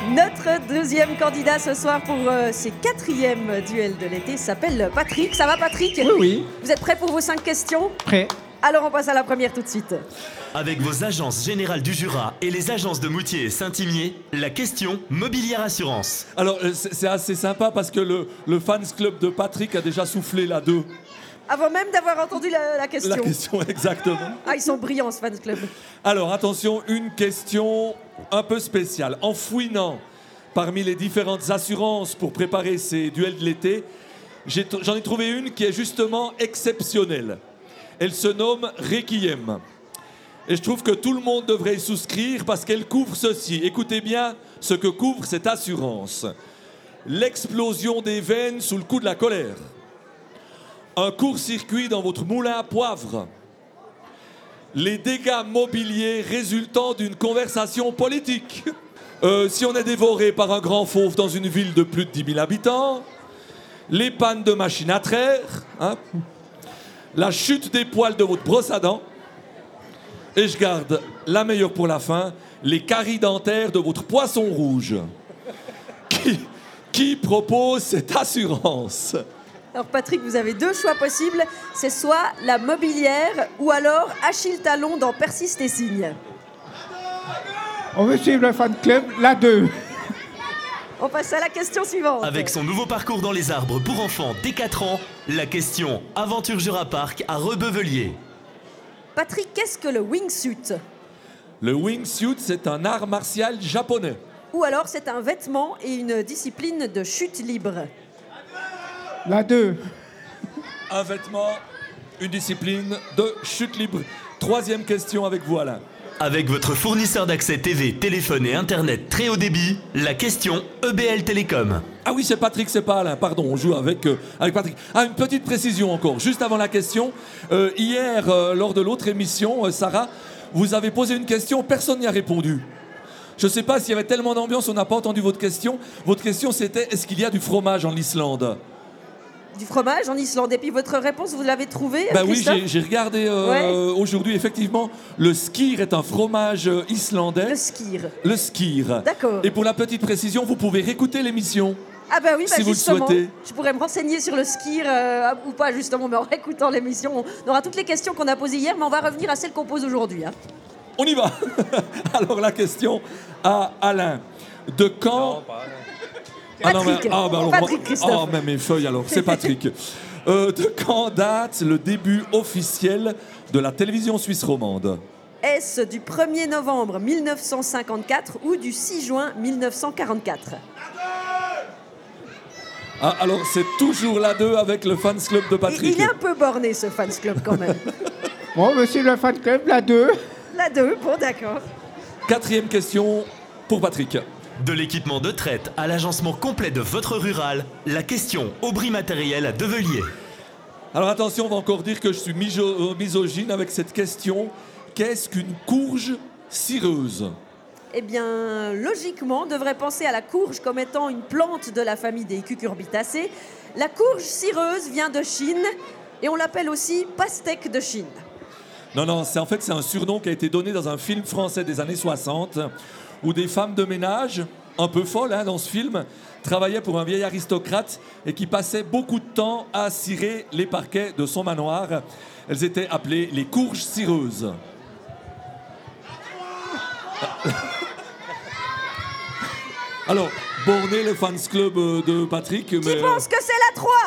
Notre deuxième candidat ce soir pour ces quatrièmes duels de l'été s'appelle Patrick. Ça va Patrick? Oui, oui. Vous êtes prêts pour vos 5 questions? Prêt. Alors on passe à la première tout de suite. Avec vos agences générales du Jura et les agences de Moutier et Saint-Imier, la question Mobilière Assurance. Alors, c'est assez sympa parce que le fans club de Patrick a déjà soufflé la 2. Avant même d'avoir entendu la question. La question, exactement. Ah, ils sont brillants ce fans club. Alors, attention, une question un peu spéciale. En fouinant parmi les différentes assurances pour préparer ces duels de l'été, j'en ai trouvé une qui est justement exceptionnelle. Elle se nomme Requiem. Et je trouve que tout le monde devrait y souscrire parce qu'elle couvre ceci. Écoutez bien ce que couvre cette assurance. L'explosion des veines sous le coup de la colère. Un court-circuit dans votre moulin à poivre. Les dégâts mobiliers résultant d'une conversation politique. Si on est dévoré par un grand fauve dans une ville de plus de 10 000 habitants. Les pannes de machines à traire. La chute des poils de votre brosse à dents. Et je garde la meilleure pour la fin, les caries dentaires de votre poisson rouge. Qui propose cette assurance? Alors Patrick, vous avez 2 choix possibles. C'est soit la mobilière ou alors Achille Talon dans Persiste et signe. On veut suivre le fan club, la 2. On passe à la question suivante. Avec son nouveau parcours dans les arbres pour enfants dès 4 ans, la question Aventure Jura Park à Rebeuvellier. Patrick, qu'est-ce que le wingsuit? Le wingsuit, c'est un art martial japonais. Ou alors c'est un vêtement et une discipline de chute libre. La 2. Un vêtement, une discipline de chute libre. Troisième question avec vous, Alain. Avec votre fournisseur d'accès TV, téléphone et Internet très haut débit, la question EBL Télécom. Ah oui, c'est Patrick, c'est pas Alain. Pardon, on joue avec Patrick. Ah, une petite précision encore, juste avant la question. Hier, lors de l'autre émission, Sarah, vous avez posé une question, personne n'y a répondu. Je ne sais pas s'il y avait tellement d'ambiance, on n'a pas entendu votre question. Votre question, c'était, est-ce qu'il y a du fromage en Islande? Du fromage en Islande. Et puis votre réponse, vous l'avez trouvée, Bah oui, Christophe? j'ai regardé aujourd'hui, effectivement, le skyr est un fromage islandais. Le skyr. Le skyr. D'accord. Et pour la petite précision, vous pouvez réécouter l'émission. Ah bah oui, si vous le justement, souhaitez. je pourrais me renseigner sur le skier ou pas justement, mais en écoutant l'émission, on aura toutes les questions qu'on a posées hier, mais on va revenir à celles qu'on pose aujourd'hui. On y va. Alors la question à Alain. De quand... Patrick. Patrick, Christophe. même mes feuilles alors, c'est Patrick. De quand date le début officiel de la télévision suisse romande? Est-ce du 1er novembre 1954 ou du 6 juin 1944? Ah, alors c'est toujours la 2 avec le fans club de Et Patrick. il est un peu borné ce fans club quand même. Bon, on veut suivre le fan club, la 2. La 2, bon d'accord. Quatrième question pour Patrick. De l'équipement de traite à l'agencement complet de votre rural, la question Aubry Matériel à Develier. Alors attention, on va encore dire que je suis misogyne avec cette question. Qu'est-ce qu'une courge cireuse? Eh bien, logiquement, on devrait penser à la courge comme étant une plante de la famille des cucurbitacées. La courge cireuse vient de Chine et on l'appelle aussi pastèque de Chine. Non, c'est un surnom qui a été donné dans un film français des années 60 où des femmes de ménage, un peu folles dans ce film, travaillaient pour un vieil aristocrate et qui passait beaucoup de temps à cirer les parquets de son manoir. Elles étaient appelées les courges cireuses. Alors, borné le fans club de Patrick. Qui pense que c'est la 3?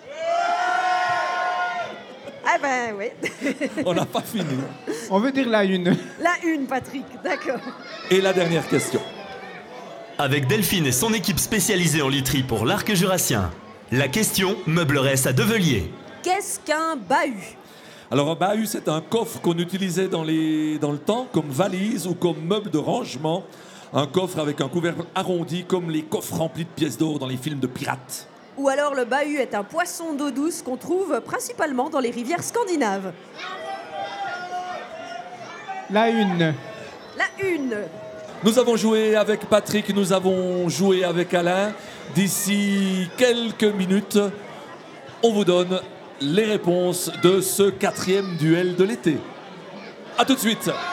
Ah ben oui. On n'a pas fini. On veut dire la 1. La 1, Patrick, d'accord. Et la dernière question. Avec Delphine et son équipe spécialisée en literie pour l'arc jurassien, la question Meubleresse à Develier. Qu'est-ce qu'un bahut? Alors un bahut, c'est un coffre qu'on utilisait dans le temps comme valise ou comme meuble de rangement. Un coffre avec un couvercle arrondi comme les coffres remplis de pièces d'or dans les films de pirates. Ou alors le bahut est un poisson d'eau douce qu'on trouve principalement dans les rivières scandinaves. La 1. La 1. Nous avons joué avec Patrick, nous avons joué avec Alain. D'ici quelques minutes, on vous donne les réponses de ce 4e duel de l'été. A tout de suite.